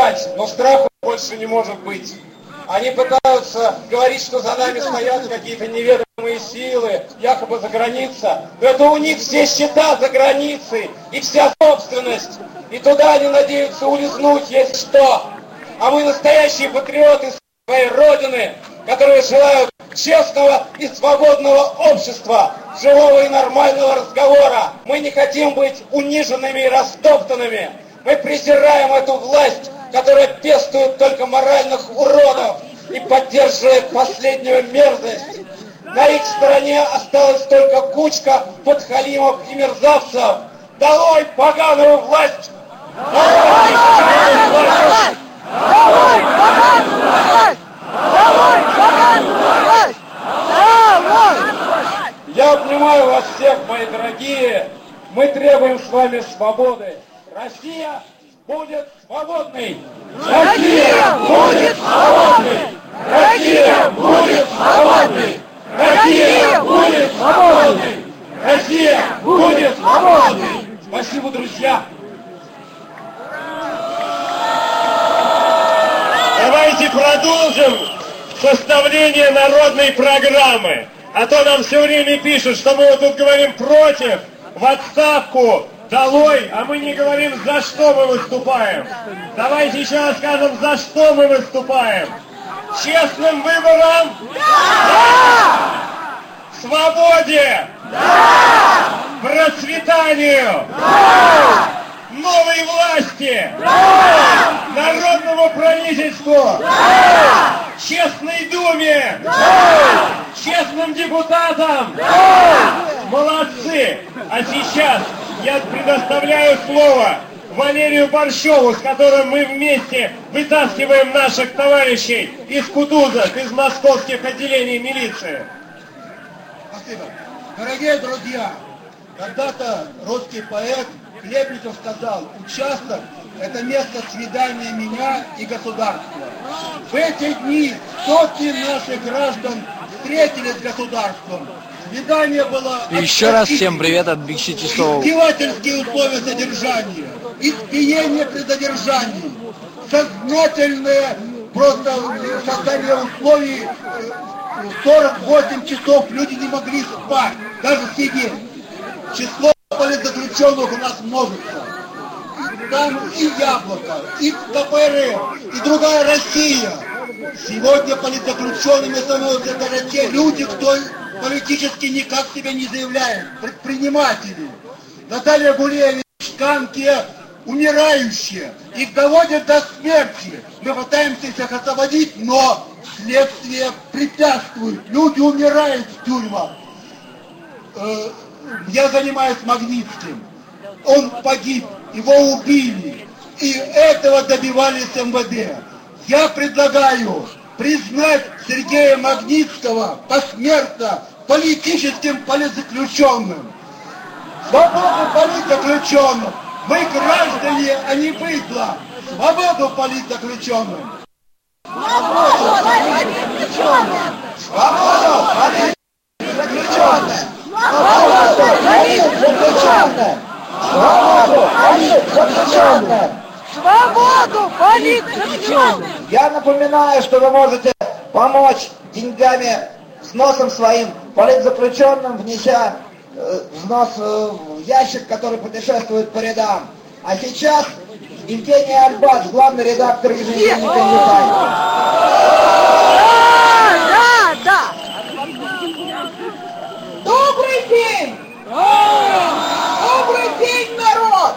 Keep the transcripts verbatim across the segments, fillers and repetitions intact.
бежать, но страха больше не может быть. Они пытаются говорить, что за нами стоят какие-то неведомые силы, якобы за граница. Но это у них все счета за границей и вся собственность. И туда они надеются улизнуть, есть что. А мы настоящие патриоты своей Родины, которые желают честного и свободного общества, живого и нормального разговора. Мы не хотим быть униженными и растоптанными. Мы презираем эту власть, которая пестует только моральных уродов и поддерживает последнюю мерзость. На их стороне осталась только кучка подхалимов и мерзавцев. Долой поганую власть! Долой поганую власть! Долой поганую власть! Долой поганую власть! Долой! Я обнимаю вас всех, мои дорогие. Мы требуем с вами свободы. Россия будет свободной! Россия будет свободной! Россия будет свободной! Россия будет свободной! Россия будет свободной! Спасибо, друзья! Давайте продолжим составление народной программы. А то нам все время пишут, что мы вот тут говорим против, в отставку, долой, а мы не говорим, за что мы выступаем. Давайте еще раз скажем, за что мы выступаем. Честным выборам? Да! Свободе? Да! Процветанию? Да! Новой власти? Да! Народному правительству? Да! Честной думе? Да! Честным депутатам? Да! Молодцы! А сейчас я предоставляю слово Валерию Борщеву, с которым мы вместе вытаскиваем наших товарищей из Кутузов, из московских отделений милиции. Спасибо. Дорогие друзья, когда-то русский поэт Хлебников сказал: участок – это место свидания меня и государства. В эти дни сотни наших граждан встретились с государством. Свидание было... Еще раз всем привет от Big City Show. Издевательские условия содержания, избиение при задержании, сознательные просто создание условий, сорок восемь часов люди не могли спать, даже сидеть. Число политзаключенных у нас множество. Там и Яблоко, и ка пэ эр эф, и другая Россия. Сегодня политзаключенными становятся даже те люди, кто политически никак себя не заявляет, предприниматели. Наталья Гулевич, Канке, умирающие. Их доводят до смерти. Мы пытаемся их освободить, но следствие препятствует. Люди умирают в тюрьмах. Я занимаюсь Магнитским. Он погиб, его убили. И этого добивались эм вэ дэ. Я предлагаю признать Сергея Магнитского посмертно политическим политзаключенным. Свободу политзаключенным! Мы граждане, а не быдло! Свободу политзаключенным! Свободу политзаключенным! Свободу политзаключенным! Свободу политзаключенным! Свободу политзаключенным! Свободу политзаключенным! Я напоминаю, что вы можете помочь деньгами, взносом своим политзаключенным, внеся э, взнос э, в ящик, который путешествует по рядам. А сейчас Евгений Альбац, главный редактор еженедельника «Ньюсайм». Да, да! Добрый день! Добрый день, народ!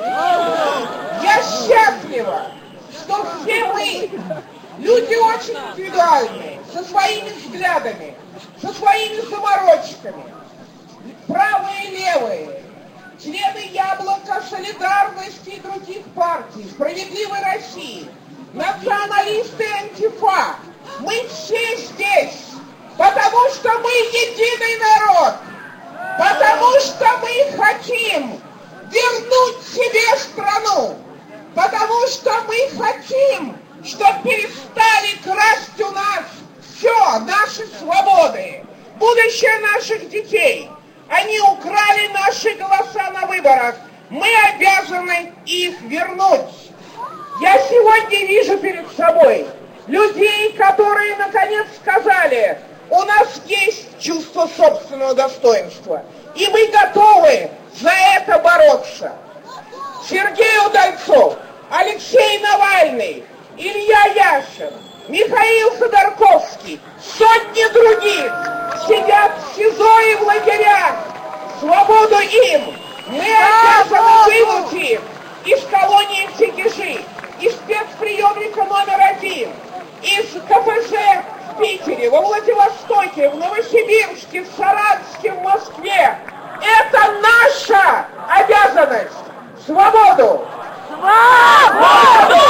Я счастлива, что все мы, люди очень индивидуальные, со своими взглядами, со своими заморочками, правые и левые, члены Яблока, Солидарности и других партий, Справедливой России, националисты и антифа. Мы все здесь, потому что мы единый народ, потому что мы хотим вернуть себе страну, потому что мы хотим, чтобы перестали красть у нас все, наши свободы, будущее наших детей. Они украли наши голоса на выборах. Мы обязаны их вернуть. Я сегодня сегодня вижу перед собой людей, которые наконец сказали: у нас есть чувство собственного достоинства, и мы готовы за это бороться. Сергей Удальцов, Алексей Навальный, Илья Яшин, Михаил Ходорковский, сотни других сидят в СИЗО и в лагерях. Свободу им! Мы обязаны вынуть их из колонии Тегиши, из спецприемника номер один, из КПЗ в Питере, во Владивостоке, в Новосибирске, в Саратовске, в Москве. Это наша обязанность! Свободу! Свободу!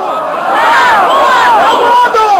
Свободу!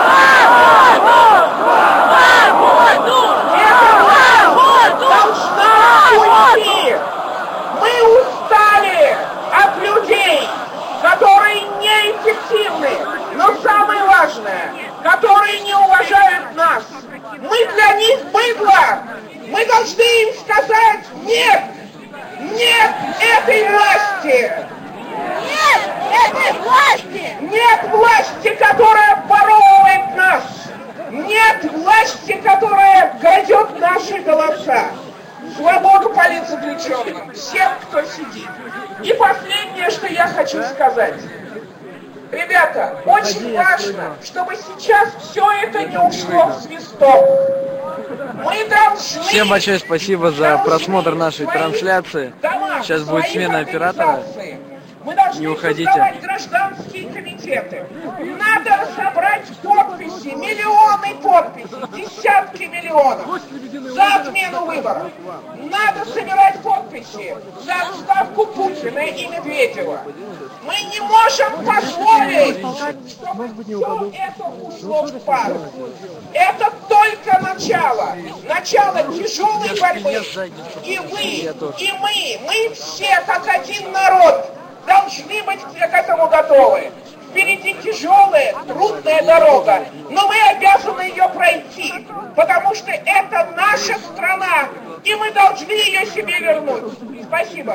Это должна уйти! Мы устали от людей, которые неэффективны, но самое важное, которые не уважают нас. Мы для них быдло! Мы должны им сказать: нет! Нет этой власти! Нет этой власти! Нет власти, которая воровывает нас! Нет власти, которая крадет наши голоса! Свободу политзаключенным, всем, кто сидит. И последнее, что я хочу сказать. Ребята, очень важно, чтобы сейчас все это не ушло в свисток. Мы должны... Всем большое спасибо за просмотр нашей трансляции. Сейчас будет смена оператора. Мы должны Не уходите. создавать гражданские комитеты. Надо собрать подписи, миллионы подписей, десятки миллионов за отмену выборов. Надо собирать подписи за отставку Путина и Медведева. Мы не можем позволить, чтобы все это ушло в пар. Это только начало. Начало тяжелой борьбы. И вы, и мы, мы все как один народ должны быть к этому готовы. Впереди тяжелая, трудная дорога, но мы обязаны ее пройти, потому что это наша страна, и мы должны ее себе вернуть. Спасибо.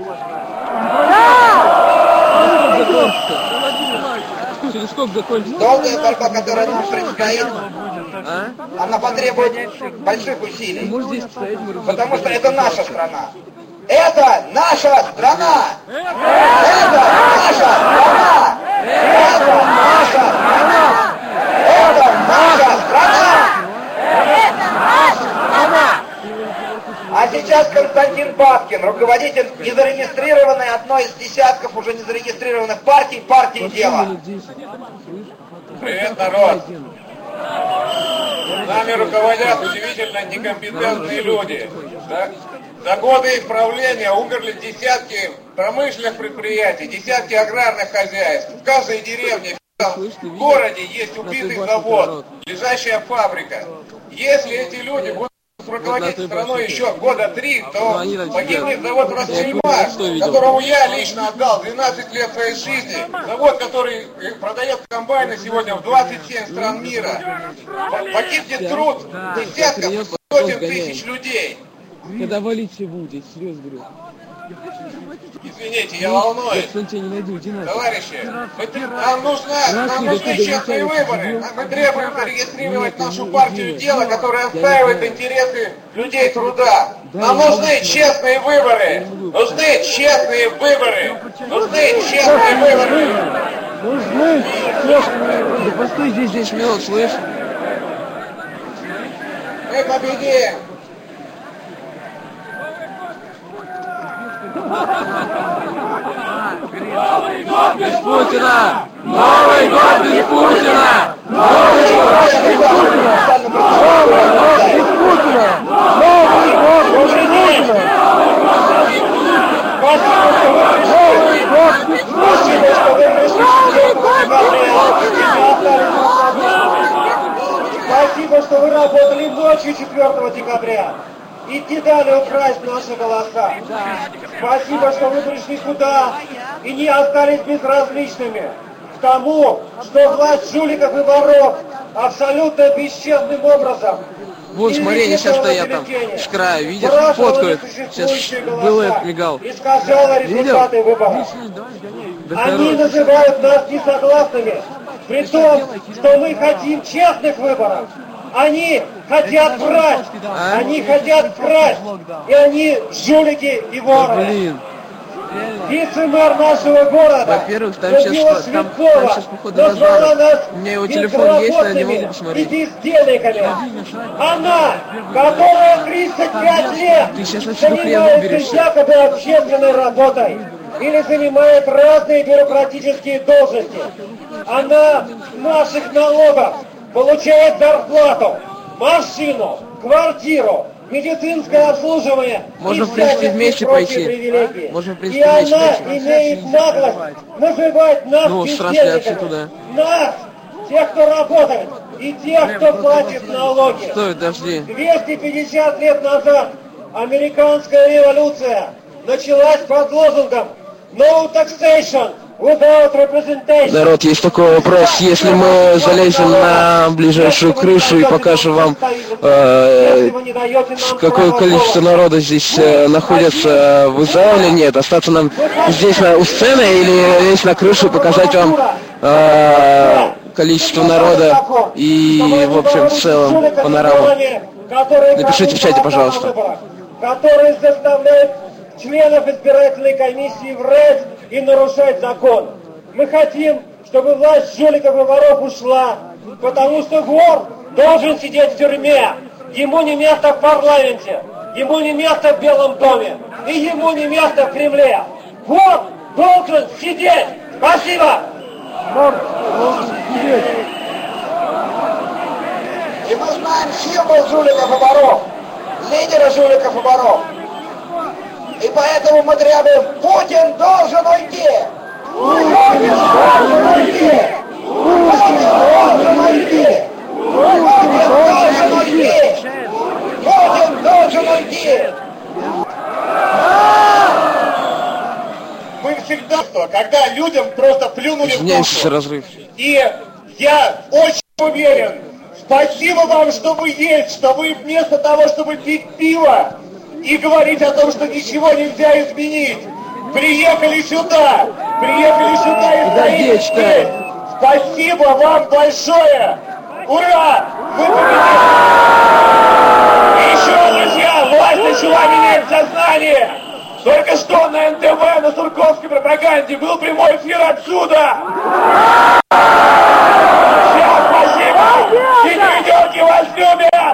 Долгая борьба, которая нам предстоит, она потребует больших усилий, потому что это наша страна. Это наша страна! Это наша страна! Это наша страна! Это наша страна! Это наша страна! А сейчас Константин Бабкин, руководитель незарегистрированной, одной из десятков уже незарегистрированных партий, партии «Дело». Привет, народ! Нами руководят удивительно некомпетентные люди. Да? За годы их правления умерли десятки промышленных предприятий, десятки аграрных хозяйств. В каждой деревне, в городе есть убитый завод, лежащая фабрика. Если эти люди будут руководить страной еще года три, то погибнет завод «Росельмаш», которому я лично отдал двенадцать лет своей жизни. Завод, который продает комбайны сегодня в двадцать семь стран мира. Погибнет труд десятков, сотен тысяч людей. Когда валить все будет, серьезно говорю. Извините, я волнуюсь. Товарищи, мы, нам, нужна, нам нужны честные выборы. Мы требуем зарегистрировать нашу партию «Дело», которая отстаивает интересы людей труда. Нам нужны честные выборы. Нужны честные выборы. Нужны честные выборы. Нужны честные выборы. Да постой здесь десять минут, слышь? Мы победим. Новый год без Путина! Новый год без Путина! Новый год без Путина! Новый год без Путина! Новый год без Путина! Новый год без Путина! Спасибо, что вы работали ночью четвёртого декабря и не дали украсть наши голоса. Спасибо, что вы пришли сюда и не остались безразличными к тому, что власть жуликов и воров абсолютно бесчестным образом. Вот смотри, они сейчас стоят там с края, видишь, фоткают. Сейчас было мигал. Искажала результаты выборов. Они называют нас несогласными, при том, что мы хотим честных выборов. Они хотят врать, они хотят красть, и они жулики и воры. Вице-мэр нашего города, во-первых, там сейчас, там, там сейчас походу разговор. У меня его телефон есть, я не могу посмотреть. И бездельниками. Она, которая тридцать пять лет занимается якобы общественной работой или занимает разные бюрократические должности. Она наших налогов получает зарплату, машину, квартиру, медицинское обслуживание. Можно, в принципе, вместе пойти. Можно, в принципе, и вместе она пойти. имеет наглость называть нас Ну, трансляцию бездельниками. туда. Нас, тех, кто работает, и тех, кто платит налоги. Стой, подожди. двести пятьдесят лет назад американская революция началась под лозунгом «No taxation without representation». Народ, есть такой вопрос. Если мы залезем на ближайшую крышу и покажем вам, э, какое количество народа здесь э, находится в Израиле, нет, остаться нам здесь на, у сцены или лезть на крышу и показать вам э, количество народа и, в общем, в целом панораму. Напишите в чате, пожалуйста. Которые заставляют членов избирательной комиссии врать и нарушать закон. Мы хотим, чтобы власть жуликов и воров ушла, потому что вор должен сидеть в тюрьме. Ему не место в парламенте, ему не место в Белом доме, и ему не место в Кремле. Вор должен сидеть. Спасибо. И мы знаем символ жуликов и воров, лидера жуликов и воров. И поэтому мы требуем, Путин должен уйти! Путин должен уйти! Путин должен уйти! Путин должен уйти! Путин должен уйти! Мы всегда, что, когда людям просто плюнули в душу. Разрыв. И я очень уверен, спасибо вам, что вы есть, что вы вместо того, чтобы пить пиво и говорить о том, что ничего нельзя изменить, приехали сюда, приехали сюда и стоите здесь. Спасибо вам большое! Ура! Вы победили! И еще, друзья, власть начала менять сознание! Только что на эн тэ вэ, на Сурковской пропаганде был прямой эфир отсюда! Всем спасибо! Сидите, вас любят!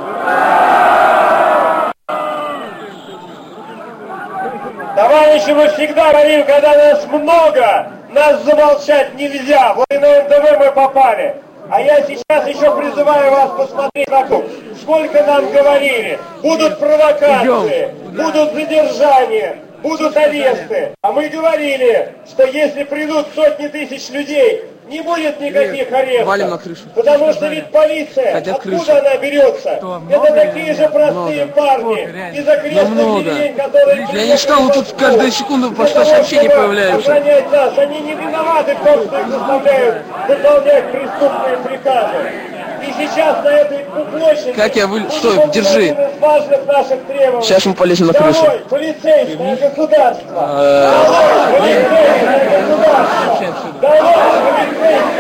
Товарищи, мы всегда говорим, когда нас много, нас замолчать нельзя. Вот и на эн тэ вэ мы попали. А я сейчас еще призываю вас посмотреть вокруг. Сколько нам говорили, будут провокации, будут задержания, будут аресты. А мы говорили, что если придут сотни тысяч людей, не будет никаких арестов. Валим на крышу. Потому что ведь полиция, Хотят откуда крышу. она берется? Это такие же простые много. парни из окрестных много. деревень, которые... Я не читал, вот тут каждую секунду по сто сообщений появляются. Охранять нас, они не виноваты в том, что их заставляют выполнять преступные приказы. И сейчас на этой площади... Как я вы... Стой, держи. Сейчас мы полезем на крышу. Долой полицейское государство! Долой полицейское государство! Долой полицейское